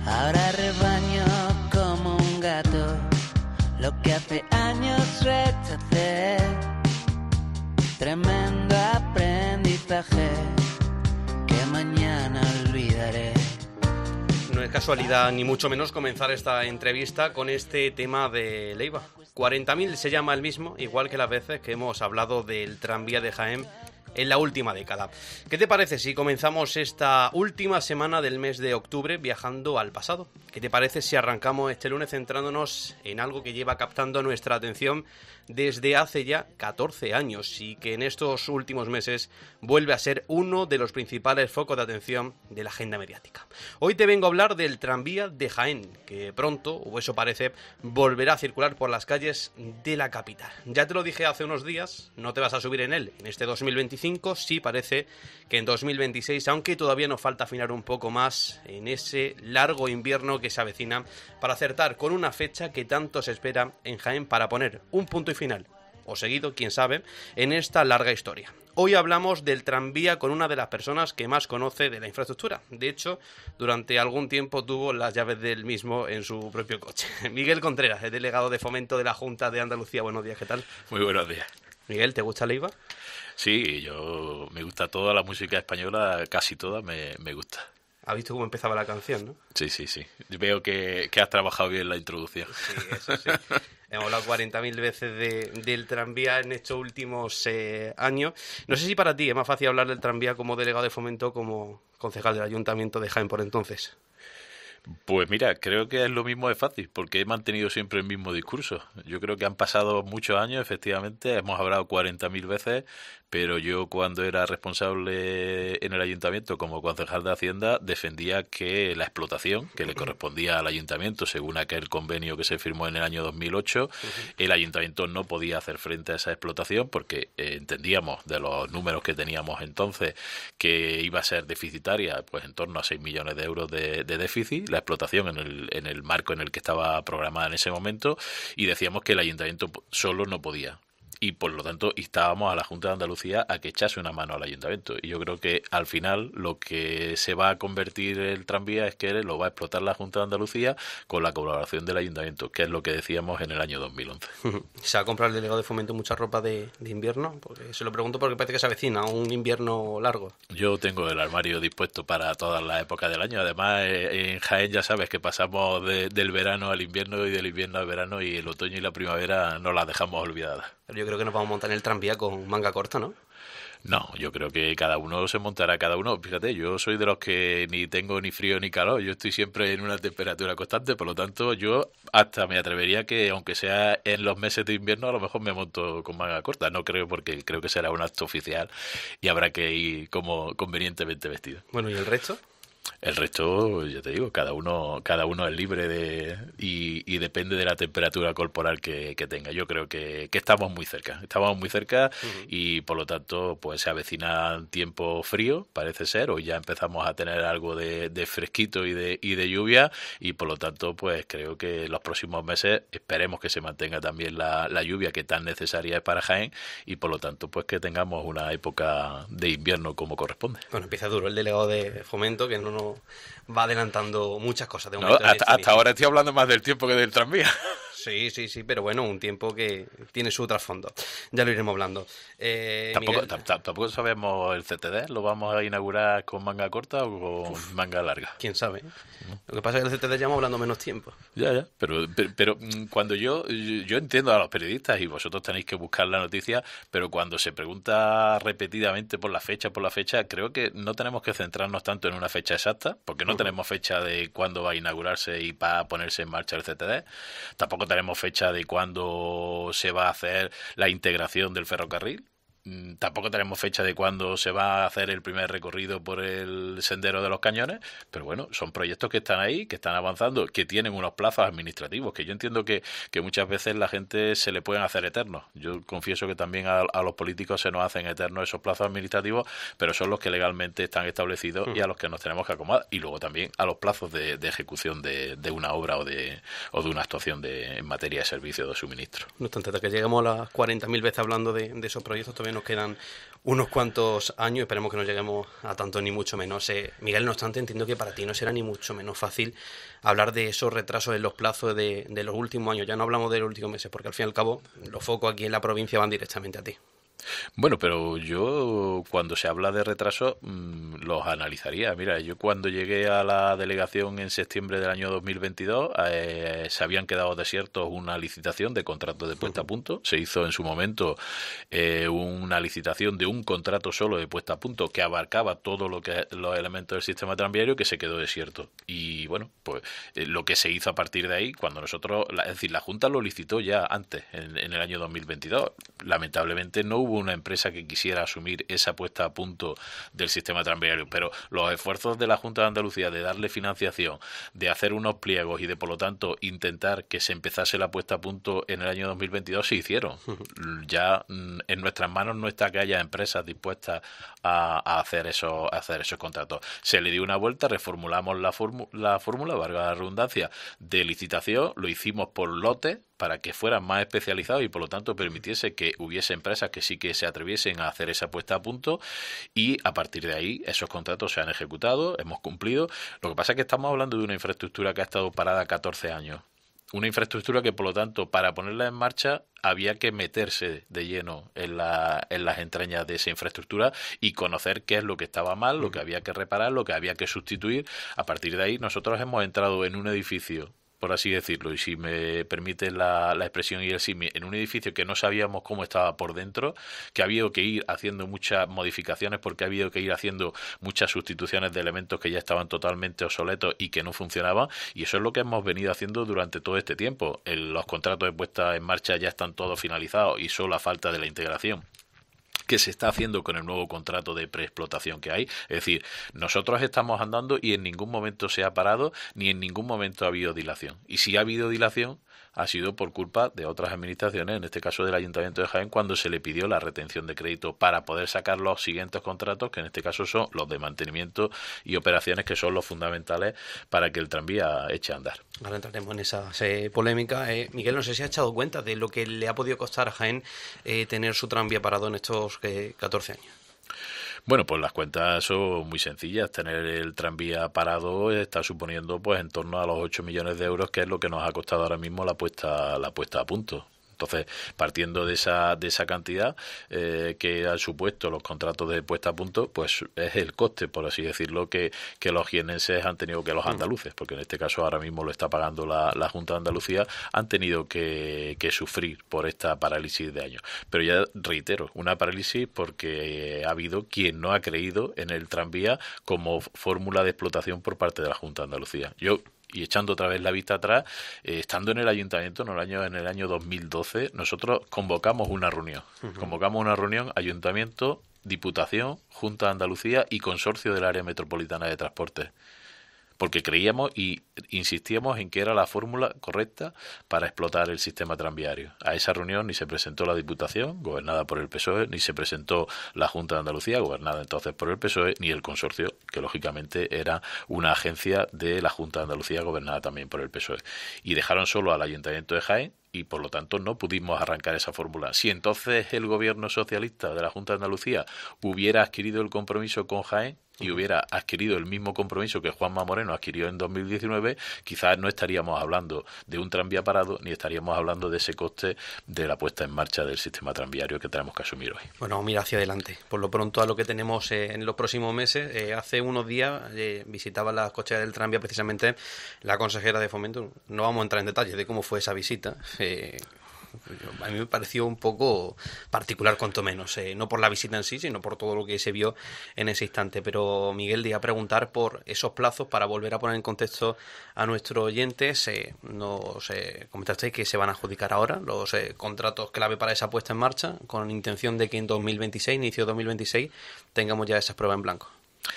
Ahora rebaño como un gato lo que hace años rechacé. Tremendo aprendizaje que mañana olvidaré. No es casualidad, ni mucho menos, comenzar esta entrevista con este tema de Leiva. 40.000 se llama el mismo, igual que las veces que hemos hablado del tranvía de Jaén en la última década. ¿Qué te parece si comenzamos esta última semana del mes de octubre viajando al pasado? ¿Qué te parece si arrancamos este lunes centrándonos en algo que lleva captando nuestra atención desde hace ya 14 años y que en estos últimos meses vuelve a ser uno de los principales focos de atención de la agenda mediática? Hoy te vengo a hablar del tranvía de Jaén, que pronto, o eso parece, volverá a circular por las calles de la capital. Ya te lo dije hace unos días, no te vas a subir en él en este 2025, sí parece que en 2026, aunque todavía nos falta afinar un poco más en ese largo invierno que se avecina para acertar con una fecha que tanto se espera en Jaén para poner un punto y final, o seguido, quién sabe, en esta larga historia. Hoy hablamos del tranvía con una de las personas que más conoce de la infraestructura. De hecho, durante algún tiempo tuvo las llaves del mismo en su propio coche. Miguel Contreras, el delegado de Fomento de la Junta de Andalucía. Buenos días, ¿qué tal? Muy buenos días. Miguel, ¿te gusta Leiva? Sí, me gusta toda la música española, casi toda me gusta. ¿Has visto cómo empezaba la canción, no? Sí. Veo que has trabajado bien la introducción. Sí, eso sí. Hemos hablado 40.000 veces del tranvía en estos últimos años. No sé si para ti es más fácil hablar del tranvía como delegado de Fomento o como concejal del Ayuntamiento de Jaén por entonces. Pues mira, creo que es lo mismo de fácil, porque he mantenido siempre el mismo discurso. Yo creo que han pasado muchos años, efectivamente, hemos hablado 40.000 veces, pero yo cuando era responsable en el ayuntamiento como concejal de Hacienda defendía que la explotación que le correspondía al ayuntamiento según aquel convenio que se firmó en el año 2008, el ayuntamiento no podía hacer frente a esa explotación porque entendíamos de los números que teníamos entonces que iba a ser deficitaria, pues en torno a 6 millones de euros de déficit, la explotación en el marco en el que estaba programada en ese momento, y decíamos que el ayuntamiento solo no podía. Y por lo tanto instábamos a la Junta de Andalucía a que echase una mano al ayuntamiento. Y yo creo que al final lo que se va a convertir el tranvía es que lo va a explotar la Junta de Andalucía con la colaboración del ayuntamiento, que es lo que decíamos en el año 2011. ¿Se va a comprar el delegado de Fomento mucha ropa de invierno? Porque se lo pregunto porque parece que se avecina un invierno largo. Yo tengo el armario dispuesto para todas las épocas del año. Además, en Jaén ya sabes que pasamos del verano al invierno y del invierno al verano, y el otoño y la primavera no las dejamos olvidadas. Pero yo creo que nos vamos a montar en el tranvía con manga corta, ¿no? No, yo creo que cada uno se montará cada uno. Fíjate, yo soy de los que ni tengo ni frío ni calor. Yo estoy siempre en una temperatura constante, por lo tanto yo hasta me atrevería que, aunque sea en los meses de invierno, a lo mejor me monto con manga corta. No creo, porque creo que será un acto oficial y habrá que ir como convenientemente vestido. Bueno, ¿y el resto? El resto, ya te digo, cada uno es libre y depende de la temperatura corporal que tenga. Yo creo que estamos muy cerca, y por lo tanto pues se avecina tiempo frío, parece ser. Hoy ya empezamos a tener algo de fresquito y de lluvia, y por lo tanto pues creo que los próximos meses esperemos que se mantenga también la lluvia que tan necesaria es para Jaén, y por lo tanto pues que tengamos una época de invierno como corresponde. Bueno, empieza duro el delegado de Fomento, que no va adelantando muchas cosas. De hasta ahora estoy hablando más del tiempo que del tranvía. Sí, pero bueno, un tiempo que tiene su trasfondo. Ya lo iremos hablando. Tampoco sabemos el CTD, ¿lo vamos a inaugurar con manga corta o con manga larga? ¿Quién sabe? Lo que pasa es que el CTD llevamos hablando menos tiempo. Ya, pero cuando yo entiendo a los periodistas, y vosotros tenéis que buscar la noticia, pero cuando se pregunta repetidamente por la fecha, creo que no tenemos que centrarnos tanto en una fecha exacta, porque no tenemos fecha de cuándo va a inaugurarse y va a ponerse en marcha el CTD. Tampoco tenemos fecha de cuándo se va a hacer la integración del ferrocarril. Tampoco tenemos fecha de cuándo se va a hacer el primer recorrido por el Sendero de los Cañones, pero bueno, son proyectos que están ahí, que están avanzando, que tienen unos plazos administrativos, que yo entiendo que muchas veces la gente se le pueden hacer eternos. Yo confieso que también a los políticos se nos hacen eternos esos plazos administrativos, pero son los que legalmente están establecidos y a los que nos tenemos que acomodar. Y luego también a los plazos de ejecución de una obra o de una actuación en materia de servicio de suministro. No obstante, hasta que lleguemos a las 40.000 veces hablando de esos proyectos, todavía nos quedan unos cuantos años, esperemos que no lleguemos a tanto ni mucho menos. Miguel, no obstante, entiendo que para ti no será ni mucho menos fácil hablar de esos retrasos en los plazos de los últimos años. Ya no hablamos de los últimos meses, porque al fin y al cabo los focos aquí en la provincia van directamente a ti. Bueno, pero yo cuando se habla de retraso los analizaría. Mira, yo cuando llegué a la delegación en septiembre del año 2022 se habían quedado desiertos una licitación de contratos de puesta a punto. Se hizo en su momento una licitación de un contrato solo de puesta a punto que abarcaba todo lo que los elementos del sistema tranviario, que se quedó desierto. Y bueno, pues lo que se hizo a partir de ahí, cuando nosotros, es decir, la Junta lo licitó ya antes, en el año 2022. Lamentablemente no hubo una empresa que quisiera asumir esa puesta a punto del sistema tranviario, pero los esfuerzos de la Junta de Andalucía de darle financiación, de hacer unos pliegos y de, por lo tanto, intentar que se empezase la puesta a punto en el año 2022 se hicieron. Ya en nuestras manos no está que haya empresas dispuestas a hacer esos contratos. Se le dio una vuelta, reformulamos la fórmula, valga la redundancia, de licitación, lo hicimos por lotes para que fueran más especializados y por lo tanto permitiese que hubiese empresas que sí que se atreviesen a hacer esa puesta a punto, y a partir de ahí esos contratos se han ejecutado, hemos cumplido. Lo que pasa es que estamos hablando de una infraestructura que ha estado parada 14 años. Una infraestructura que, por lo tanto, para ponerla en marcha había que meterse de lleno en las entrañas de esa infraestructura y conocer qué es lo que estaba mal, lo que había que reparar, lo que había que sustituir. A partir de ahí nosotros hemos entrado en un edificio, por así decirlo, y si me permite la expresión y el símil, en un edificio que no sabíamos cómo estaba por dentro, que ha habido que ir haciendo muchas modificaciones porque ha habido que ir haciendo muchas sustituciones de elementos que ya estaban totalmente obsoletos y que no funcionaban, y eso es lo que hemos venido haciendo durante todo este tiempo. Los contratos de puesta en marcha ya están todos finalizados y solo a falta de la integración que se está haciendo con el nuevo contrato de preexplotación que hay. Es decir, nosotros estamos andando y en ningún momento se ha parado, ni en ningún momento ha habido dilación. Y si ha habido dilación, ha sido por culpa de otras administraciones, en este caso del Ayuntamiento de Jaén, cuando se le pidió la retención de crédito para poder sacar los siguientes contratos, que en este caso son los de mantenimiento y operaciones, que son los fundamentales para que el tranvía eche a andar. Ahora entraremos en esa polémica. Miguel, no sé si ha echado cuenta de lo que le ha podido costar a Jaén tener su tranvía parado en estos 14 años. Bueno, pues las cuentas son muy sencillas. Tener el tranvía parado está suponiendo pues en torno a los 8 millones de euros, que es lo que nos ha costado ahora mismo la puesta a punto. Entonces, partiendo de esa cantidad que han supuesto los contratos de puesta a punto, pues es el coste, por así decirlo, que los jienenses han tenido, que los andaluces, porque en este caso ahora mismo lo está pagando la Junta de Andalucía, han tenido que sufrir por esta parálisis de años. Pero ya reitero, una parálisis porque ha habido quien no ha creído en el tranvía como fórmula de explotación por parte de la Junta de Andalucía. Y echando otra vez la vista atrás, estando en el ayuntamiento en el año 2012, nosotros convocamos una reunión. Convocamos una reunión ayuntamiento, Diputación, Junta de Andalucía y Consorcio del Área Metropolitana de Transporte. Porque creíamos y insistíamos en que era la fórmula correcta para explotar el sistema tranviario. A esa reunión ni se presentó la Diputación, gobernada por el PSOE, ni se presentó la Junta de Andalucía, gobernada entonces por el PSOE, ni el Consorcio, que lógicamente era una agencia de la Junta de Andalucía, gobernada también por el PSOE. Y dejaron solo al Ayuntamiento de Jaén, y por lo tanto no pudimos arrancar esa fórmula. Si entonces el gobierno socialista de la Junta de Andalucía hubiera adquirido el compromiso con Jaén y hubiera adquirido el mismo compromiso que Juanma Moreno adquirió en 2019, quizás no estaríamos hablando de un tranvía parado, ni estaríamos hablando de ese coste de la puesta en marcha del sistema tranviario que tenemos que asumir hoy. Bueno, mira hacia adelante. Por lo pronto, a lo que tenemos en los próximos meses, hace unos días visitaba las cocheras del tranvía precisamente la consejera de Fomento. No vamos a entrar en detalles de cómo fue esa visita. A mí me pareció un poco particular, cuanto menos, no por la visita en sí, sino por todo lo que se vio en ese instante. Pero Miguel, te iba a preguntar por esos plazos para volver a poner en contexto a nuestros oyentes. Nos comentasteis que se van a adjudicar ahora los contratos clave para esa puesta en marcha, con intención de que en 2026, inicio de 2026, tengamos ya esas pruebas en blanco.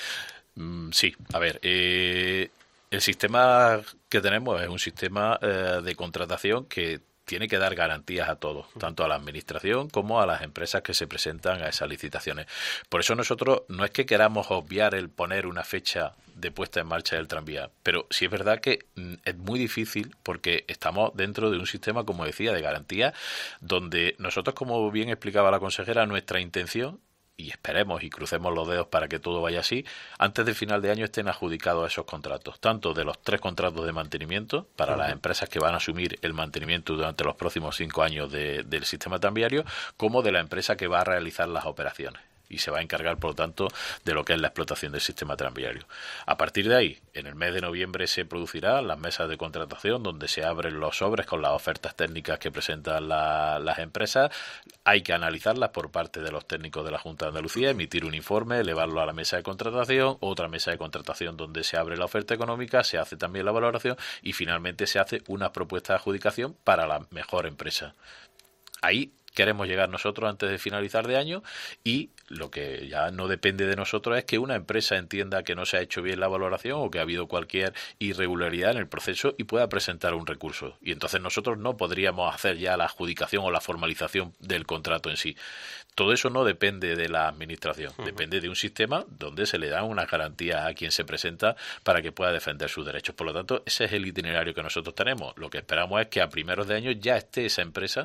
Sí, a ver, el sistema que tenemos es un sistema de contratación que tiene que dar garantías a todos, tanto a la administración como a las empresas que se presentan a esas licitaciones. Por eso nosotros no es que queramos obviar el poner una fecha de puesta en marcha del tranvía. Pero sí es verdad que es muy difícil porque estamos dentro de un sistema, como decía, de garantía, donde nosotros, como bien explicaba la consejera, nuestra intención, y esperemos y crucemos los dedos para que todo vaya así, antes del final de año estén adjudicados esos contratos, tanto de los 3 contratos de mantenimiento para las empresas que van a asumir el mantenimiento durante los próximos 5 años del sistema tranviario, como de la empresa que va a realizar las operaciones y se va a encargar, por lo tanto, de lo que es la explotación del sistema tranviario. A partir de ahí, en el mes de noviembre se producirán las mesas de contratación donde se abren los sobres con las ofertas técnicas que presentan las empresas. Hay que analizarlas por parte de los técnicos de la Junta de Andalucía, emitir un informe, elevarlo a la mesa de contratación, otra mesa de contratación donde se abre la oferta económica, se hace también la valoración y finalmente se hace una propuesta de adjudicación para la mejor empresa. Ahí queremos llegar nosotros antes de finalizar de año y lo que ya no depende de nosotros es que una empresa entienda que no se ha hecho bien la valoración o que ha habido cualquier irregularidad en el proceso y pueda presentar un recurso. Y entonces nosotros no podríamos hacer ya la adjudicación o la formalización del contrato en sí. Todo eso no depende de la administración, depende de un sistema donde se le dan unas garantías a quien se presenta para que pueda defender sus derechos. Por lo tanto, ese es el itinerario que nosotros tenemos. Lo que esperamos es que a primeros de año ya esté esa empresa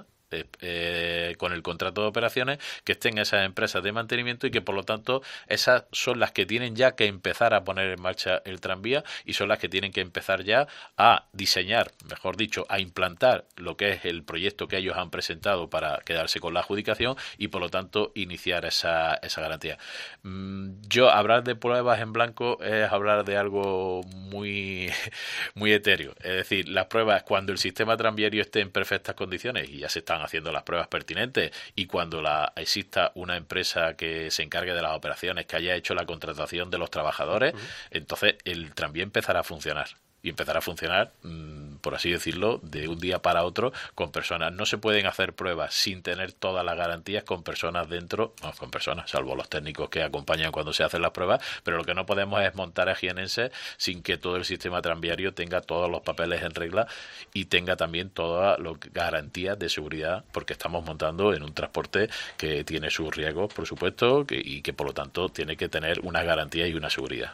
con el contrato de operaciones, que estén esas empresas de mantenimiento y que por lo tanto esas son las que tienen ya que empezar a poner en marcha el tranvía y son las que tienen que empezar ya a diseñar, mejor dicho, a implantar lo que es el proyecto que ellos han presentado para quedarse con la adjudicación y por lo tanto iniciar esa garantía. Yo hablar de pruebas en blanco es hablar de algo muy etéreo, es decir, las pruebas cuando el sistema tranviario esté en perfectas condiciones y ya se están haciendo las pruebas pertinentes y cuando exista una empresa que se encargue de las operaciones, que haya hecho la contratación de los trabajadores, entonces el tranvía empezará a funcionar. Y empezar a funcionar, por así decirlo, de un día para otro con personas. No se pueden hacer pruebas sin tener todas las garantías con personas dentro, no con personas, salvo los técnicos que acompañan cuando se hacen las pruebas, pero lo que no podemos es montar a jienenses sin que todo el sistema tranviario tenga todos los papeles en regla y tenga también todas las garantías de seguridad, porque estamos montando en un transporte que tiene sus riesgos, por supuesto, y que por lo tanto tiene que tener una garantía y una seguridad.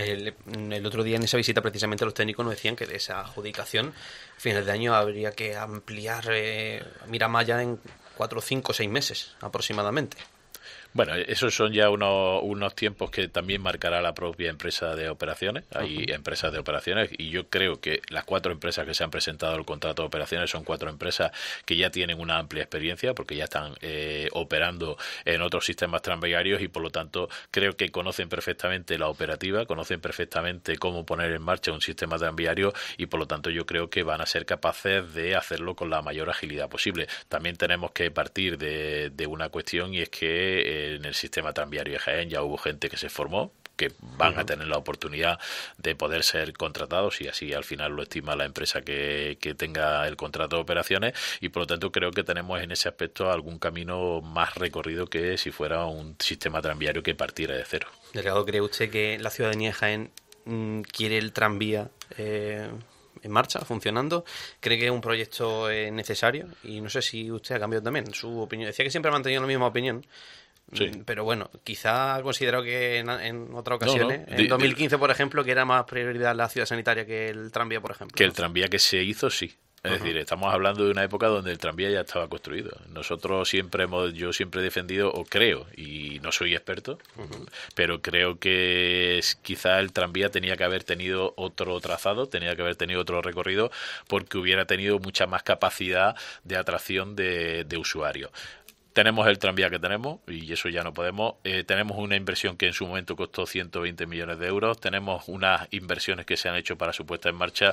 El otro día en esa visita precisamente los técnicos nos decían que de esa adjudicación a finales de año habría que ampliar Miramaya en 4, 5, 6 meses aproximadamente. Bueno, esos son ya unos tiempos que también marcará la propia empresa de operaciones. Hay empresas de operaciones y yo creo que las 4 empresas que se han presentado el contrato de operaciones son 4 empresas que ya tienen una amplia experiencia porque ya están operando en otros sistemas tranviarios y por lo tanto creo que conocen perfectamente la operativa, conocen perfectamente cómo poner en marcha un sistema tranviario y por lo tanto yo creo que van a ser capaces de hacerlo con la mayor agilidad posible. También tenemos que partir de una cuestión y es que en el sistema tranviario de Jaén ya hubo gente que se formó, que van a tener la oportunidad de poder ser contratados y así al final lo estima la empresa que tenga el contrato de operaciones y por lo tanto creo que tenemos en ese aspecto algún camino más recorrido que si fuera un sistema tranviario que partiera de cero. Delegado, ¿cree usted que la ciudadanía de Jaén quiere el tranvía en marcha, funcionando? ¿Cree que es un proyecto necesario? Y no sé si usted ha cambiado también su opinión. Decía que siempre ha mantenido la misma opinión. Sí. Pero bueno, quizá ha considerado que en otras ocasiones, en 2015 por ejemplo, que era más prioridad la ciudad sanitaria que el tranvía, por ejemplo. Que el tranvía que se hizo, sí. Es decir, estamos hablando de una época donde el tranvía ya estaba construido. Nosotros yo siempre he defendido, o creo, y no soy experto, pero creo que quizá el tranvía tenía que haber tenido otro trazado, tenía que haber tenido otro recorrido, porque hubiera tenido mucha más capacidad de atracción de usuarios. Tenemos el tranvía que tenemos y eso ya no podemos. Tenemos una inversión que en su momento costó 120 millones de euros. Tenemos unas inversiones que se han hecho para su puesta en marcha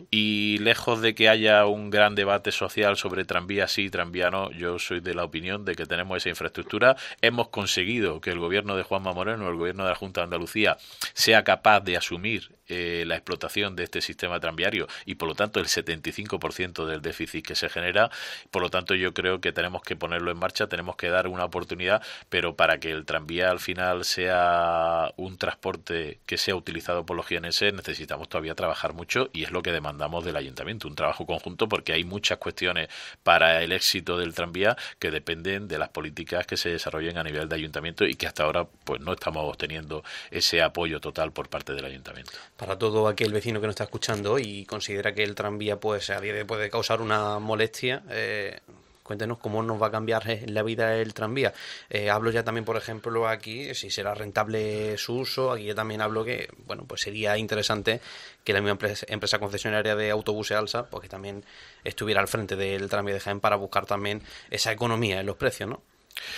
y lejos de que haya un gran debate social sobre tranvía sí, tranvía no, yo soy de la opinión de que tenemos esa infraestructura. Hemos conseguido que el gobierno de Juanma Moreno, el gobierno de la Junta de Andalucía, sea capaz de asumir la explotación de este sistema tranviario y por lo tanto el 75% del déficit que se genera. Por lo tanto, yo creo que tenemos que ponerlo en marcha, tenemos que dar una oportunidad, pero para que el tranvía al final sea un transporte que sea utilizado por los jienenses necesitamos todavía trabajar mucho y es lo que demandamos del ayuntamiento, un trabajo conjunto, porque hay muchas cuestiones para el éxito del tranvía que dependen de las políticas que se desarrollen a nivel de ayuntamiento y que hasta ahora pues no estamos teniendo ese apoyo total por parte del ayuntamiento. Para todo aquel vecino que nos está escuchando y considera que el tranvía pues a día de hoy puede causar una molestia, cuéntenos cómo nos va a cambiar la vida el tranvía. Hablo ya también, por ejemplo, aquí, si será rentable su uso. Aquí ya también hablo que, bueno, pues sería interesante que la misma empresa concesionaria de autobuses ALSA, pues que también estuviera al frente del tranvía de Jaén para buscar también esa economía en los precios, ¿no?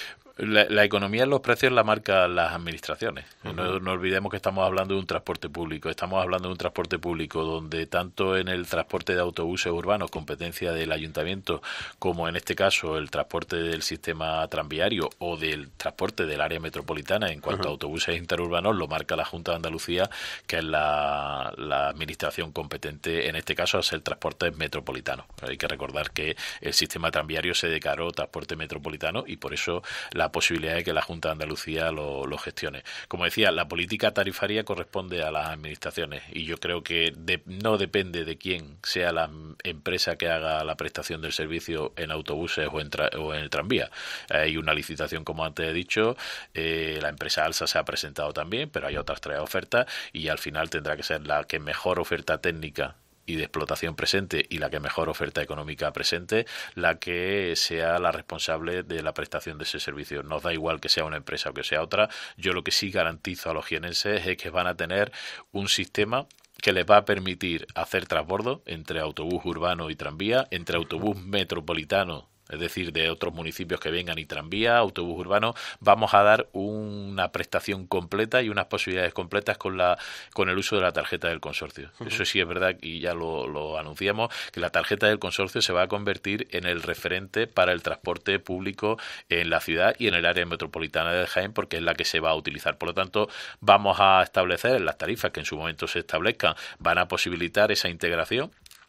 La economía en los precios la marcan las administraciones. No olvidemos que estamos hablando de un transporte público. Estamos hablando de un transporte público donde tanto en el transporte de autobuses urbanos, competencia del ayuntamiento, como en este caso el transporte del sistema tranviario o del transporte del área metropolitana en cuanto a autobuses interurbanos, lo marca la Junta de Andalucía, que es la administración competente, en este caso es el transporte metropolitano. Hay que recordar que el sistema tranviario se declaró transporte metropolitano y por eso la posibilidad de que la Junta de Andalucía lo gestione. Como decía, la política tarifaria corresponde a las administraciones y yo creo que no depende de quién sea la empresa que haga la prestación del servicio en autobuses o en el tranvía. Hay una licitación, como antes he dicho, la empresa ALSA se ha presentado también, pero hay otras 3 ofertas y al final tendrá que ser la que mejor oferta técnica y de explotación presente y la que mejor oferta económica presente, la que sea la responsable de la prestación de ese servicio. Nos da igual que sea una empresa o que sea otra. Yo lo que sí garantizo a los jienenses es que van a tener un sistema que les va a permitir hacer transbordo entre autobús urbano y tranvía, entre autobús metropolitano, es decir, de otros municipios que vengan y tranvía, autobús urbano. Vamos a dar una prestación completa y unas posibilidades completas con el uso de la tarjeta del consorcio. Eso sí es verdad y ya lo anunciamos, que la tarjeta del consorcio se va a convertir en el referente para el transporte público en la ciudad y en el área metropolitana de Jaén, porque es la que se va a utilizar. Por lo tanto, vamos a establecer las tarifas que en su momento se establezcan, van a posibilitar esa integración,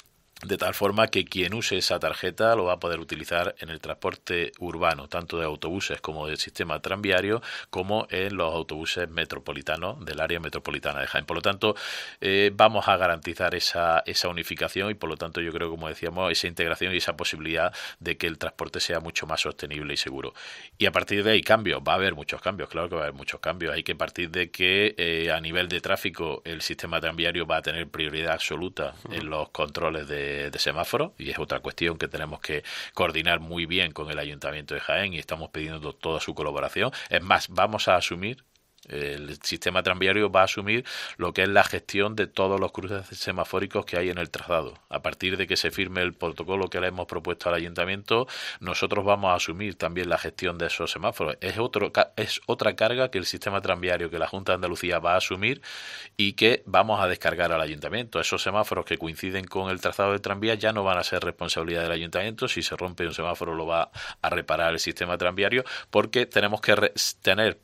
de tal forma que quien use esa tarjeta lo va a poder utilizar en el transporte urbano, tanto de autobuses como del sistema tranviario, como en los autobuses metropolitanos del área metropolitana de Jaén. Por lo tanto, vamos a garantizar esa unificación y, por lo tanto, yo creo, como decíamos, esa integración y esa posibilidad de que el transporte sea mucho más sostenible y seguro. Y a partir de ahí, cambios. Va a haber muchos cambios, claro que va a haber muchos cambios. Hay que partir de que a nivel de tráfico el sistema tranviario va a tener prioridad absoluta en los controles de semáforo y es otra cuestión que tenemos que coordinar muy bien con el Ayuntamiento de Jaén y estamos pidiendo toda su colaboración. Es más, vamos a asumir, el sistema tranviario va a asumir lo que es la gestión de todos los cruces semafóricos que hay en el trazado. A partir de que se firme el protocolo que le hemos propuesto al ayuntamiento, nosotros vamos a asumir también la gestión de esos semáforos. Es otra carga que el sistema tranviario, que la Junta de Andalucía va a asumir y que vamos a descargar al ayuntamiento. Esos semáforos que coinciden con el trazado del tranvía ya no van a ser responsabilidad del ayuntamiento. Si se rompe un semáforo lo va a reparar el sistema tranviario, porque tenemos que tener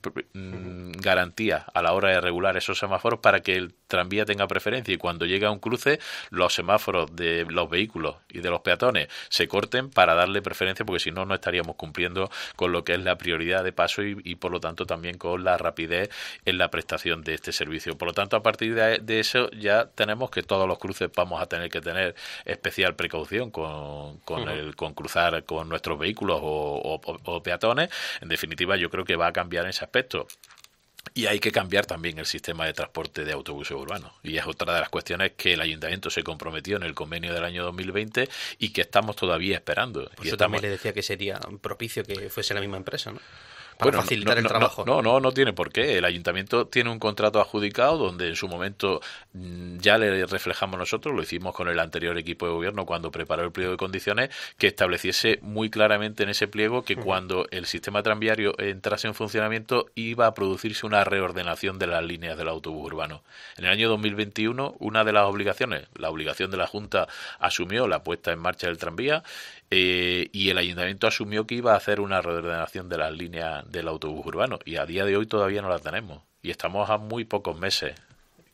garantía a la hora de regular esos semáforos para que el tranvía tenga preferencia y cuando llegue a un cruce los semáforos de los vehículos y de los peatones se corten para darle preferencia, porque si no, no estaríamos cumpliendo con lo que es la prioridad de paso y por lo tanto también con la rapidez en la prestación de este servicio. Por lo tanto, a partir de eso ya tenemos que todos los cruces vamos a tener que tener especial precaución con cruzar con nuestros vehículos o peatones. En definitiva, yo creo que va a cambiar en ese aspecto. Y hay que cambiar también el sistema de transporte de autobuses urbanos. Y es otra de las cuestiones que el Ayuntamiento se comprometió en el convenio del año 2020 y que estamos todavía esperando. Por eso también le decía que sería propicio que fuese la misma empresa, ¿no? Para facilitar el trabajo. No tiene por qué. El ayuntamiento tiene un contrato adjudicado donde en su momento ya le reflejamos nosotros, lo hicimos con el anterior equipo de gobierno cuando preparó el pliego de condiciones, que estableciese muy claramente en ese pliego que cuando el sistema tranviario entrase en funcionamiento iba a producirse una reordenación de las líneas del autobús urbano. En el año 2021, una de las obligaciones, la obligación de la Junta asumió la puesta en marcha del tranvía y el ayuntamiento asumió que iba a hacer una reordenación de las líneas del autobús urbano y a día de hoy todavía no la tenemos y estamos a muy pocos meses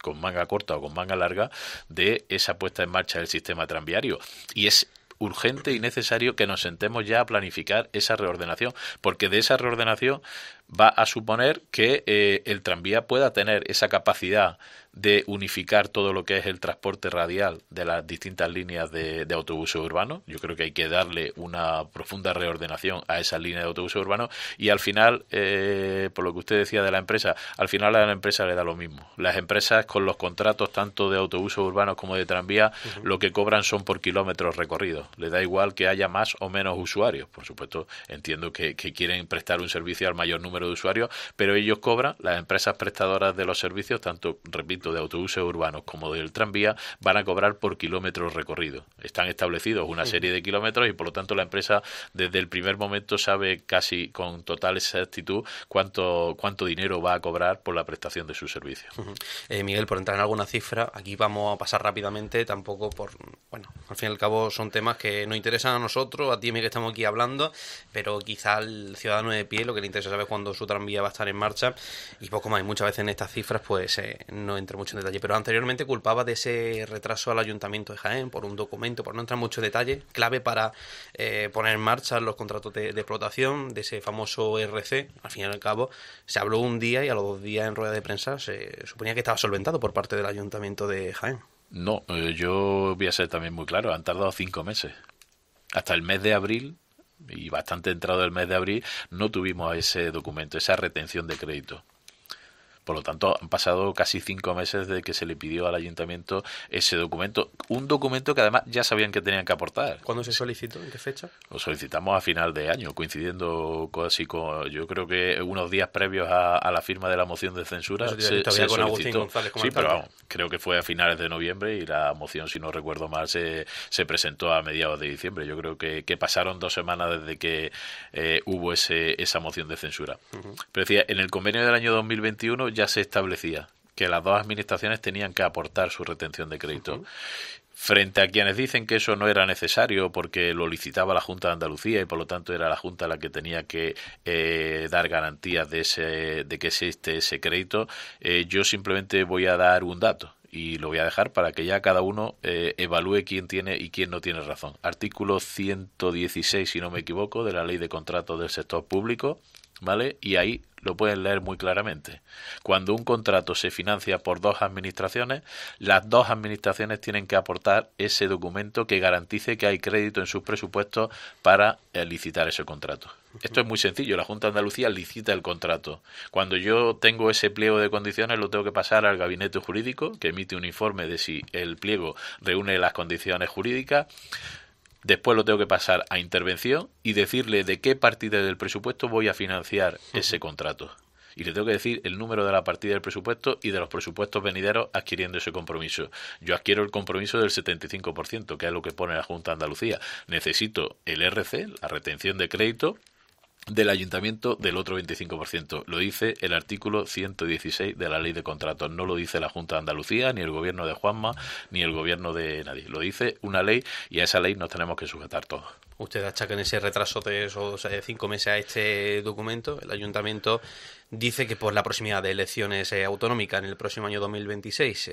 con manga corta o con manga larga, de esa puesta en marcha del sistema tranviario. Y es urgente y necesario que nos sentemos ya a planificar esa reordenación, porque de esa reordenación va a suponer que el tranvía pueda tener esa capacidad de unificar todo lo que es el transporte radial de las distintas líneas de autobuses urbanos. Yo creo que hay que darle una profunda reordenación a esas líneas de autobuses urbanos y al final, por lo que usted decía de la empresa, al final a la empresa le da lo mismo. Las empresas con los contratos tanto de autobuses urbanos como de tranvía, lo que cobran son por kilómetros recorridos. Les da igual que haya más o menos usuarios. Por supuesto, entiendo que quieren prestar un servicio al mayor número de usuarios, pero ellos cobran, las empresas prestadoras de los servicios, tanto, repito, de autobuses urbanos como del tranvía, van a cobrar por kilómetros recorridos. Están establecidos una serie de kilómetros y por lo tanto la empresa desde el primer momento sabe casi con total exactitud cuánto dinero va a cobrar por la prestación de sus servicios. Miguel, por entrar en alguna cifra, aquí vamos a pasar rápidamente, tampoco bueno, al fin y al cabo son temas que nos interesan a nosotros, a ti y a mí que estamos aquí hablando, pero quizá al ciudadano de pie lo que le interesa saber cuándo su tranvía va a estar en marcha y poco más. Y muchas veces en estas cifras pues no entro mucho en detalle, pero anteriormente culpaba de ese retraso al Ayuntamiento de Jaén por un documento, por no entrar mucho en detalle, clave para poner en marcha los contratos de explotación de ese famoso RC. Al fin y al cabo se habló un día y a los 2 días en rueda de prensa se suponía que estaba solventado por parte del Ayuntamiento de Jaén. No, yo voy a ser también muy claro, han tardado 5 meses. Hasta el mes de abril, y bastante entrado el mes de abril, no tuvimos ese documento, esa retención de crédito. Por lo tanto, han pasado casi 5 meses desde que se le pidió al ayuntamiento ese documento. Un documento que además ya sabían que tenían que aportar. ¿Cuándo se solicitó? ¿En qué fecha? Lo solicitamos a final de año, coincidiendo casi con, yo creo que unos días previos a la firma de la moción de censura se con Agustín González, sí, pero vamos, creo que fue a finales de noviembre y la moción, si no recuerdo mal, se presentó a mediados de diciembre. Yo creo que pasaron 2 semanas desde que hubo esa moción de censura. Pero decía, en el convenio del año 2021 ya se establecía que las 2 administraciones tenían que aportar su retención de crédito. Frente a quienes dicen que eso no era necesario porque lo licitaba la Junta de Andalucía y por lo tanto era la Junta la que tenía que dar garantías de que existe ese crédito, yo simplemente voy a dar un dato y lo voy a dejar para que ya cada uno evalúe quién tiene y quién no tiene razón. Artículo 116, si no me equivoco, de la Ley de Contratos del Sector Público, ¿vale? Y ahí lo pueden leer muy claramente. Cuando un contrato se financia por 2 administraciones, las 2 administraciones tienen que aportar ese documento que garantice que hay crédito en sus presupuestos para licitar ese contrato. Esto es muy sencillo. La Junta de Andalucía licita el contrato. Cuando yo tengo ese pliego de condiciones, lo tengo que pasar al gabinete jurídico, que emite un informe de si el pliego reúne las condiciones jurídicas. Después lo tengo que pasar a intervención y decirle de qué partida del presupuesto voy a financiar ese contrato. Y le tengo que decir el número de la partida del presupuesto y de los presupuestos venideros adquiriendo ese compromiso. Yo adquiero el compromiso del 75%, que es lo que pone la Junta de Andalucía. Necesito el RC, la retención de crédito, del ayuntamiento del otro 25%. Lo dice el artículo 116 de la Ley de Contratos. No lo dice la Junta de Andalucía, ni el gobierno de Juanma, ni el gobierno de nadie. Lo dice una ley y a esa ley nos tenemos que sujetar todos. Usted achaca en ese retraso de esos 5 meses a este documento. El ayuntamiento dice que por la proximidad de elecciones autonómicas en el próximo año 2026...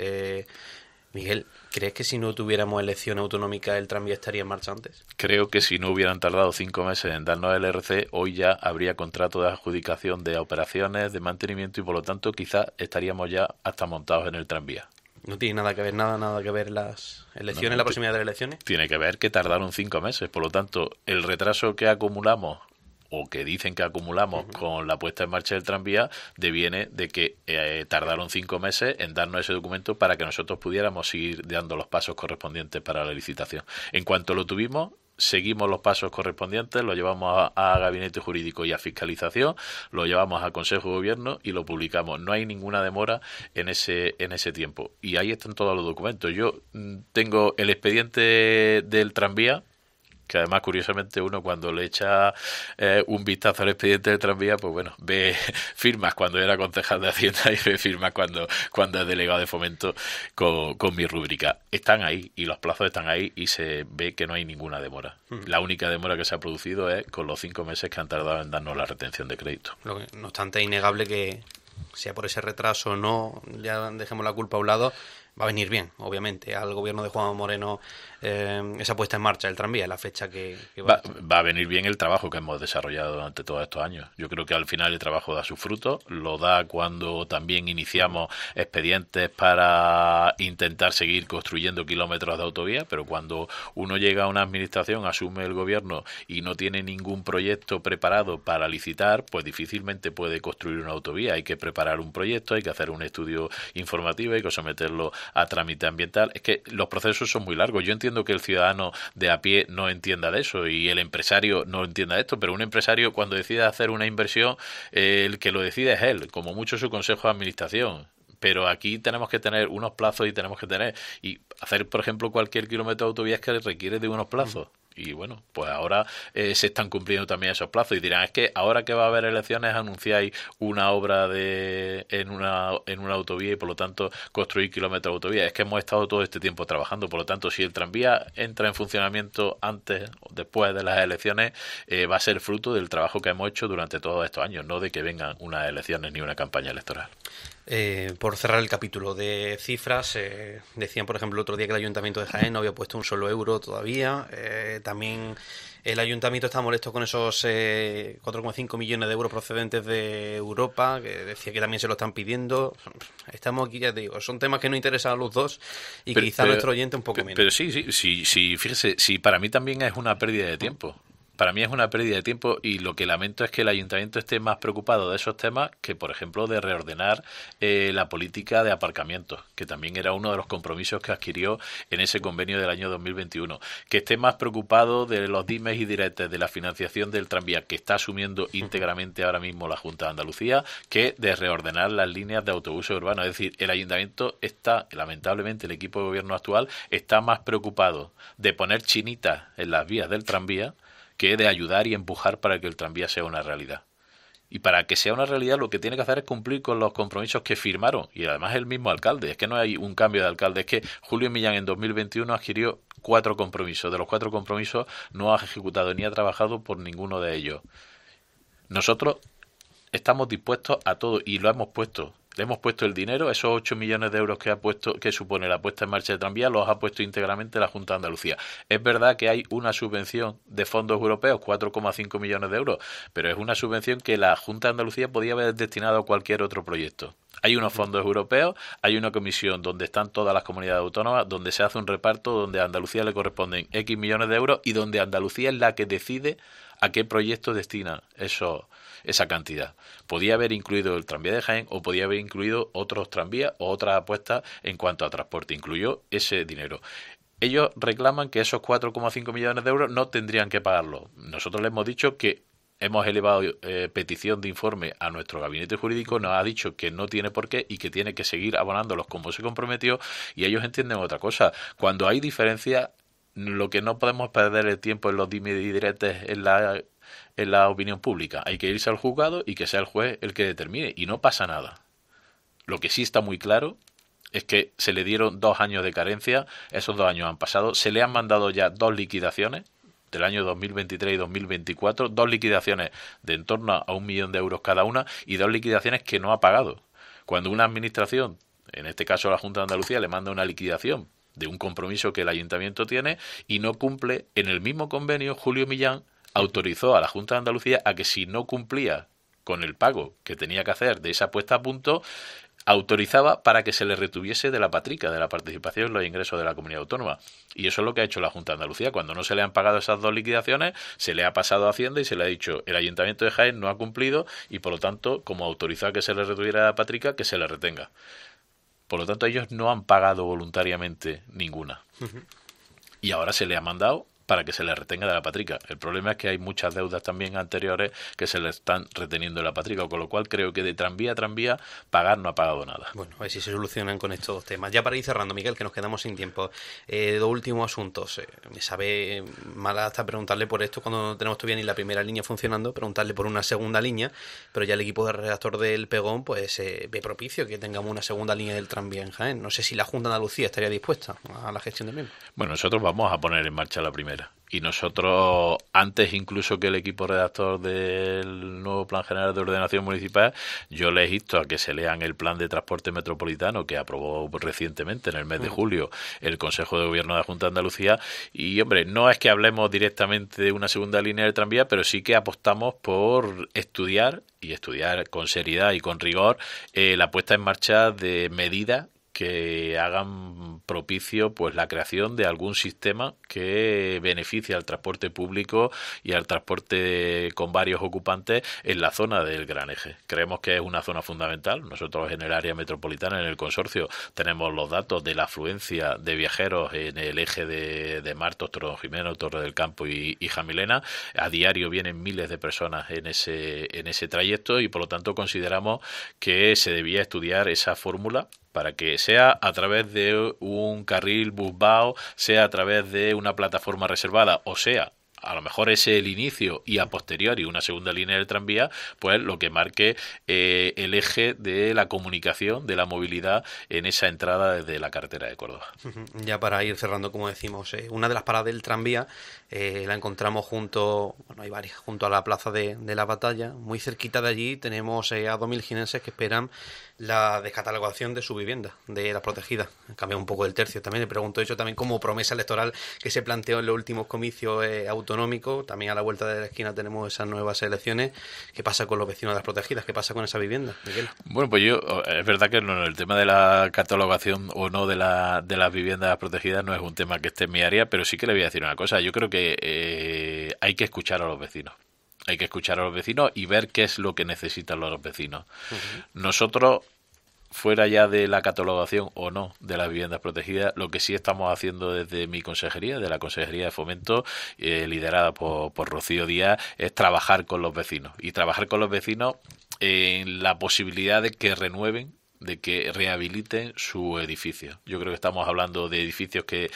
Miguel, ¿crees que si no tuviéramos elección autonómica el tranvía estaría en marcha antes? Creo que si no hubieran tardado 5 meses en darnos el RC, hoy ya habría contrato de adjudicación de operaciones, de mantenimiento y por lo tanto quizás estaríamos ya hasta montados en el tranvía. ¿No tiene nada que ver las elecciones, la proximidad de las elecciones? Tiene que ver que tardaron 5 meses, por lo tanto el retraso que acumulamos o que dicen que acumulamos con la puesta en marcha del tranvía deviene de que tardaron 5 meses en darnos ese documento para que nosotros pudiéramos seguir dando los pasos correspondientes para la licitación. En cuanto lo tuvimos, seguimos los pasos correspondientes, lo llevamos a gabinete jurídico y a fiscalización, lo llevamos a Consejo de Gobierno y lo publicamos. No hay ninguna demora en ese tiempo. Y ahí están todos los documentos. Yo tengo el expediente del tranvía, que además, curiosamente, uno cuando le echa un vistazo al expediente del tranvía, pues bueno, ve firmas cuando era concejal de Hacienda y ve firmas cuando es delegado de Fomento con mi rúbrica. Están ahí y los plazos están ahí y se ve que no hay ninguna demora. La única demora que se ha producido es con los 5 meses que han tardado en darnos la retención de crédito. No obstante, es innegable que sea por ese retraso o no, ya dejemos la culpa a un lado, va a venir bien, obviamente, al gobierno de Juanma Moreno esa puesta en marcha del tranvía, la fecha que va a venir bien el trabajo que hemos desarrollado durante todos estos años. Yo creo que al final el trabajo da sus frutos, lo da cuando también iniciamos expedientes para intentar seguir construyendo kilómetros de autovía, pero cuando uno llega a una administración, asume el gobierno y no tiene ningún proyecto preparado para licitar, pues difícilmente puede construir una autovía. Hay que preparar un proyecto, hay que hacer un estudio informativo, hay que someterlo a trámite ambiental. Es que los procesos son muy largos. Yo entiendo que el ciudadano de a pie no entienda de eso y el empresario no entienda de esto, pero un empresario cuando decide hacer una inversión, el que lo decide es él, como mucho su consejo de administración. Pero aquí tenemos que tener unos plazos y tenemos que tener, y hacer, por ejemplo, cualquier kilómetro de autovías que requiere de unos plazos. Y bueno, pues ahora se están cumpliendo también esos plazos y dirán, es que ahora que va a haber elecciones anunciáis una obra en una autovía y por lo tanto construir kilómetros de autovía. Es que hemos estado todo este tiempo trabajando, por lo tanto si el tranvía entra en funcionamiento antes o después de las elecciones va a ser fruto del trabajo que hemos hecho durante todos estos años, no de que vengan unas elecciones ni una campaña electoral. Por cerrar el capítulo de cifras, decían por ejemplo el otro día que el Ayuntamiento de Jaén no había puesto un solo euro todavía. También el Ayuntamiento está molesto con esos 4,5 millones de euros procedentes de Europa, que decía que también se lo están pidiendo. Estamos aquí, ya te digo, son temas que no interesan a los dos y quizá a nuestro oyente un poco menos. Pero sí, fíjese, sí, para mí también es una pérdida de tiempo. Para mí es una pérdida de tiempo y lo que lamento es que el Ayuntamiento esté más preocupado de esos temas que, por ejemplo, de reordenar la política de aparcamientos, que también era uno de los compromisos que adquirió en ese convenio del año 2021. Que esté más preocupado de los dimes y diretes de la financiación del tranvía que está asumiendo íntegramente ahora mismo la Junta de Andalucía, que de reordenar las líneas de autobuses urbanos. Es decir, el Ayuntamiento está, lamentablemente el equipo de gobierno actual, está más preocupado de poner chinitas en las vías del tranvía que de ayudar y empujar para que el tranvía sea una realidad. Y para que sea una realidad lo que tiene que hacer es cumplir con los compromisos que firmaron. Y además el mismo alcalde. Es que no hay un cambio de alcalde. Es que Julio Millán en 2021 adquirió 4 compromisos. De los 4 compromisos no ha ejecutado ni ha trabajado por ninguno de ellos. Nosotros estamos dispuestos a todo y lo hemos puesto. Le hemos puesto el dinero, esos 8 millones de euros que supone la puesta en marcha de tranvía, los ha puesto íntegramente la Junta de Andalucía. Es verdad que hay una subvención de fondos europeos, 4,5 millones de euros, pero es una subvención que la Junta de Andalucía podía haber destinado a cualquier otro proyecto. Hay unos fondos europeos, hay una comisión donde están todas las comunidades autónomas, donde se hace un reparto, donde a Andalucía le corresponden X millones de euros y donde Andalucía es la que decide a qué proyecto destina esa cantidad. Podía haber incluido el tranvía de Jaén o podía haber incluido otros tranvías o otras apuestas en cuanto a transporte. Incluyó ese dinero. Ellos reclaman que esos 4,5 millones de euros no tendrían que pagarlo. Nosotros les hemos dicho que hemos elevado petición de informe a nuestro gabinete jurídico, nos ha dicho que no tiene por qué y que tiene que seguir abonándolos como se comprometió y ellos entienden otra cosa. Cuando hay diferencia, lo que no podemos perder el tiempo en los dimes y diretes en la opinión pública. Hay que irse al juzgado y que sea el juez el que determine y no pasa nada. Lo que sí está muy claro es que se le dieron 2 años de carencia, esos 2 años han pasado, se le han mandado ya 2 liquidaciones del año 2023 y 2024, 2 liquidaciones de en torno a 1 millón de euros cada una y 2 liquidaciones que no ha pagado. Cuando una administración, en este caso la Junta de Andalucía, le manda una liquidación de un compromiso que el Ayuntamiento tiene y no cumple, en el mismo convenio Julio Millán autorizó a la Junta de Andalucía a que si no cumplía con el pago que tenía que hacer de esa puesta a punto, autorizaba para que se le retuviese de la patrica, de la participación en los ingresos de la comunidad autónoma. Y eso es lo que ha hecho la Junta de Andalucía. Cuando no se le han pagado esas 2 liquidaciones, se le ha pasado a Hacienda y se le ha dicho el Ayuntamiento de Jaén no ha cumplido y por lo tanto, como autorizó a que se le retuviera de la patrica, que se le retenga. Por lo tanto, ellos no han pagado voluntariamente ninguna. Y ahora se le ha mandado para que se le retenga de la patrica. El problema es que hay muchas deudas también anteriores que se le están reteniendo de la patrica, con lo cual creo que de tranvía a tranvía pagar no ha pagado nada. Bueno, a ver si se solucionan con estos temas. Ya para ir cerrando, Miguel, que nos quedamos sin tiempo. 2 últimos asuntos. Me sabe mal hasta preguntarle por esto cuando no tenemos todavía ni la primera línea funcionando, preguntarle por una segunda línea, pero ya el equipo de redactor del Pegón pues ve propicio que tengamos una segunda línea del tranvía en Jaén. No sé si la Junta de Andalucía estaría dispuesta a la gestión del mismo. Bueno, nosotros vamos a poner en marcha la primera. etcétera. Y nosotros, antes incluso que el equipo redactor del nuevo Plan General de Ordenación Municipal, yo les insto a que se lean el Plan de Transporte Metropolitano que aprobó recientemente, en el mes de julio, el Consejo de Gobierno de la Junta de Andalucía. Y, hombre, no es que hablemos directamente de una segunda línea del tranvía, pero sí que apostamos por estudiar, y estudiar con seriedad y con rigor, la puesta en marcha de medidas que hagan propicio pues la creación de algún sistema que beneficie al transporte público y al transporte con varios ocupantes en la zona del Gran Eje. Creemos que es una zona fundamental. Nosotros en el área metropolitana, en el consorcio, tenemos los datos de la afluencia de viajeros en el eje de Martos, Torredonjimeno, Torre del Campo y Jamilena. A diario vienen miles de personas en ese trayecto y por lo tanto consideramos que se debía estudiar esa fórmula para que sea a través de un carril busbao, sea a través de una plataforma reservada, o sea, a lo mejor es el inicio y a posteriori una segunda línea del tranvía, pues lo que marque el eje de la comunicación, de la movilidad en esa entrada desde la carretera de Córdoba. Ya para ir cerrando, como decimos, una de las paradas del tranvía la encontramos hay varias, junto a la plaza de la Batalla. Muy cerquita de allí tenemos a 2.000 jienenses que esperan la descatalogación de su vivienda, de las protegidas. Cambia un poco el tercio también. Le pregunto eso también como promesa electoral que se planteó en los últimos comicios autonómicos. También a la vuelta de la esquina tenemos esas nuevas elecciones. ¿Qué pasa con los vecinos de las protegidas? ¿Qué pasa con esa vivienda, Miguel? Bueno, pues es verdad que el tema de la catalogación o no de las viviendas protegidas no es un tema que esté en mi área, pero sí que le voy a decir una cosa. Yo creo que hay que escuchar a los vecinos. Hay que escuchar a los vecinos y ver qué es lo que necesitan los vecinos. Nosotros, fuera ya de la catalogación o no de las viviendas protegidas, lo que sí estamos haciendo desde mi consejería, de la Consejería de Fomento, liderada por Rocío Díaz, es trabajar con los vecinos. Y trabajar con los vecinos en la posibilidad de que renueven, de que rehabiliten su edificio. Yo creo que estamos hablando de edificios que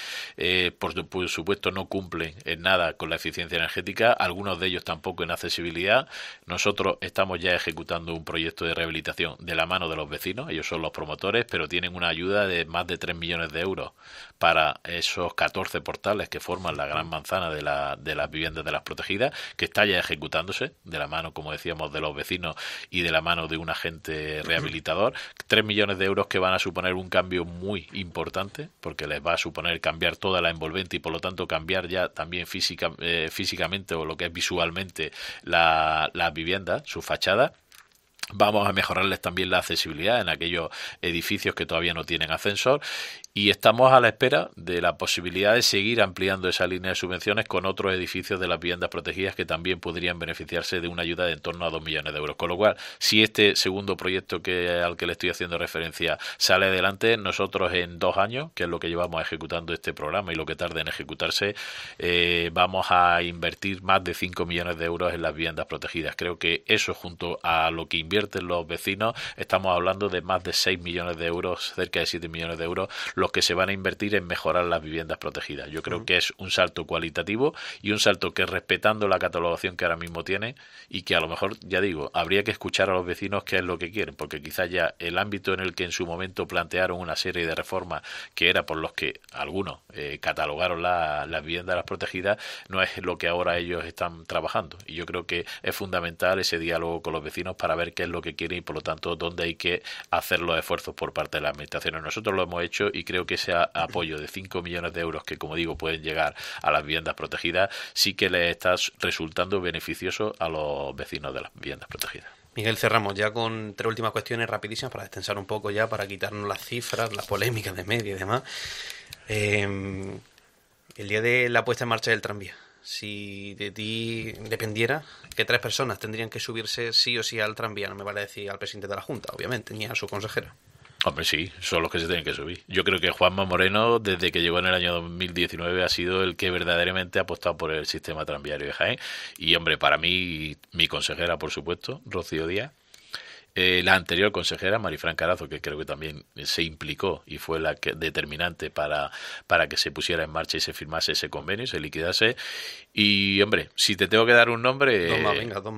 por supuesto no cumplen en nada con la eficiencia energética, algunos de ellos tampoco en accesibilidad. Nosotros estamos ya ejecutando un proyecto de rehabilitación de la mano de los vecinos, ellos son los promotores, pero tienen una ayuda de más de 3 millones de euros para esos 14 portales que forman la gran manzana de las viviendas de las protegidas, que está ya ejecutándose de la mano, como decíamos, de los vecinos y de la mano de un agente rehabilitador. 3 millones de euros que van a suponer un cambio muy importante, porque les va a suponer cambiar toda la envolvente y por lo tanto cambiar ya también físicamente o lo que es visualmente la vivienda, su fachada. Vamos a mejorarles también la accesibilidad en aquellos edificios que todavía no tienen ascensor y estamos a la espera de la posibilidad de seguir ampliando esa línea de subvenciones con otros edificios de las viviendas protegidas que también podrían beneficiarse de una ayuda de en torno a 2 millones de euros. Con lo cual, si este segundo proyecto al que le estoy haciendo referencia sale adelante, nosotros en 2 años, que es lo que llevamos ejecutando este programa y lo que tarda en ejecutarse, vamos a invertir más de 5 millones de euros en las viviendas protegidas. Creo que eso, junto a lo que invierten los vecinos, estamos hablando de más de 6 millones de euros, cerca de 7 millones de euros, los que se van a invertir en mejorar las viviendas protegidas. Yo creo que es un salto cualitativo y un salto que, respetando la catalogación que ahora mismo tiene, y que a lo mejor, ya digo, habría que escuchar a los vecinos qué es lo que quieren, porque quizás ya el ámbito en el que en su momento plantearon una serie de reformas que era por los que algunos catalogaron las viviendas las protegidas, no es lo que ahora ellos están trabajando. Y yo creo que es fundamental ese diálogo con los vecinos para ver qué es lo que quieren y, por lo tanto, dónde hay que hacer los esfuerzos por parte de las administraciones. Nosotros lo hemos hecho y creo que ese apoyo de 5 millones de euros que, como digo, pueden llegar a las viviendas protegidas, sí que les está resultando beneficioso a los vecinos de las viviendas protegidas. Miguel, cerramos ya con 3 últimas cuestiones rapidísimas para destensar un poco ya, para quitarnos las cifras, las polémicas de media y demás. El día de la puesta en marcha del tranvía, si de ti dependiera, ¿qué 3 personas tendrían que subirse sí o sí al tranvía? No me vale decir al presidente de la Junta, obviamente, ni a su consejera. Hombre, sí, son los que se tienen que subir. Yo creo que Juanma Moreno, desde que llegó en el año 2019, ha sido el que verdaderamente ha apostado por el sistema tranviario de Jaén. Y, hombre, para mí, mi consejera, por supuesto, Rocío Díaz. La anterior consejera, Marifran Carazo, que creo que también se implicó y fue la determinante para que se pusiera en marcha y se firmase ese convenio, se liquidase. Y, hombre, si te tengo que dar un nombre... 2 más, venga, 2 más.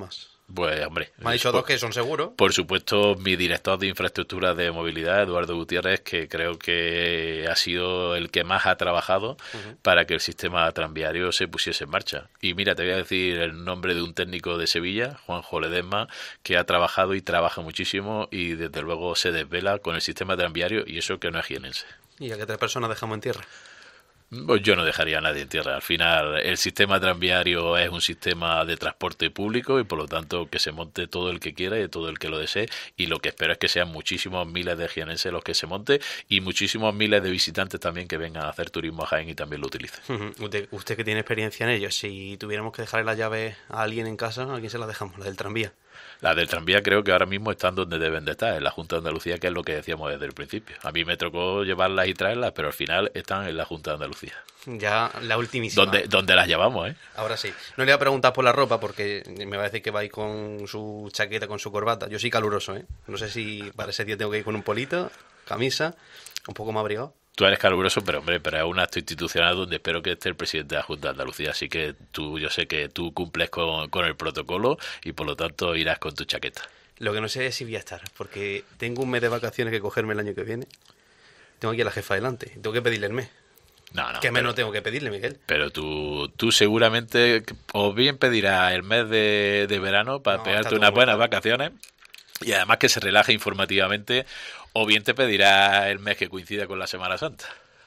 Pues, hombre... Me ha dicho dos que son seguros. Por supuesto, mi director de infraestructura de movilidad, Eduardo Gutiérrez, que creo que ha sido el que más ha trabajado para que el sistema tranviario se pusiese en marcha. Y mira, te voy a decir el nombre de un técnico de Sevilla, Juanjo Ledesma, que ha trabajado y trabaja muchísimo y desde luego se desvela con el sistema tranviario, y eso que no es jienense. ¿Y a qué 3 personas dejamos en tierra? Pues yo no dejaría a nadie en tierra. Al final, el sistema tranviario es un sistema de transporte público y por lo tanto que se monte todo el que quiera y todo el que lo desee. Y lo que espero es que sean muchísimos miles de jienenses los que se monte y muchísimos miles de visitantes también que vengan a hacer turismo a Jaén y también lo utilicen. Usted que tiene experiencia en ello, si tuviéramos que dejarle la llave a alguien en casa, ¿a quién se la dejamos? La del tranvía. Las del tranvía creo que ahora mismo están donde deben de estar, en la Junta de Andalucía, que es lo que decíamos desde el principio. A mí me tocó llevarlas y traerlas, pero al final están en la Junta de Andalucía. Ya la ultimísima. ¿Dónde las llevamos, Ahora sí. No le voy a preguntar por la ropa porque me va a decir que va a ir con su chaqueta, con su corbata. Yo soy caluroso, No sé si para ese día tengo que ir con un polito, camisa, un poco más abrigado. Tú eres caluroso, pero hombre, pero es un acto institucional donde espero que esté el presidente de la Junta de Andalucía, así que yo sé que tú cumples con el protocolo y por lo tanto irás con tu chaqueta. Lo que no sé es si voy a estar, porque tengo un mes de vacaciones que cogerme el año que viene. Tengo aquí a la jefa delante, tengo que pedirle el mes. No, ¿Qué mes no tengo que pedirle, Miguel? Pero tú seguramente o bien pedirás el mes de verano para pegarte unas buenas vacaciones y además que se relaje informativamente, o bien te pedirá el mes que coincida con la Semana Santa.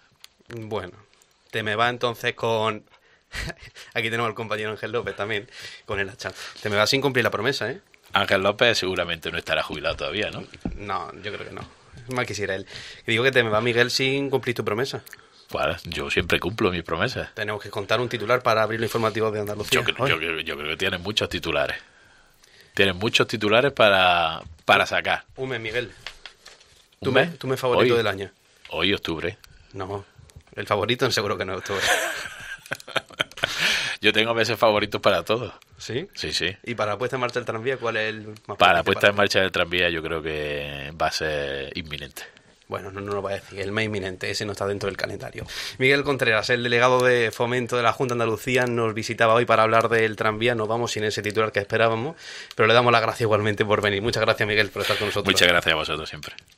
Bueno, te me va entonces con... Aquí tenemos al compañero Ángel López también, con el hacha. Te me va sin cumplir la promesa, Ángel López seguramente no estará jubilado todavía, ¿no? No, yo creo que no. Mal quisiera él. Y digo que te me va, Miguel, sin cumplir tu promesa. Bueno, yo siempre cumplo mis promesas. Tenemos que contar un titular para abrir los informativos de Andalucía. Yo creo que tienen muchos titulares. Tienen muchos titulares para sacar. Un mes, Miguel. ¿Tu mes favorito del año? Hoy, octubre. No, el favorito seguro que no es octubre. Yo tengo meses favoritos para todos. ¿Sí? Sí, sí. ¿Y para la puesta en marcha del tranvía cuál es el más Para la puesta en marcha del tranvía yo creo que va a ser inminente. Bueno, no lo va a decir, el más inminente, ese no está dentro del calendario. Miguel Contreras, el delegado de Fomento de la Junta de Andalucía, nos visitaba hoy para hablar del tranvía. Nos vamos sin ese titular que esperábamos, pero le damos las gracias igualmente por venir. Muchas gracias, Miguel, por estar con nosotros. Muchas gracias a vosotros siempre.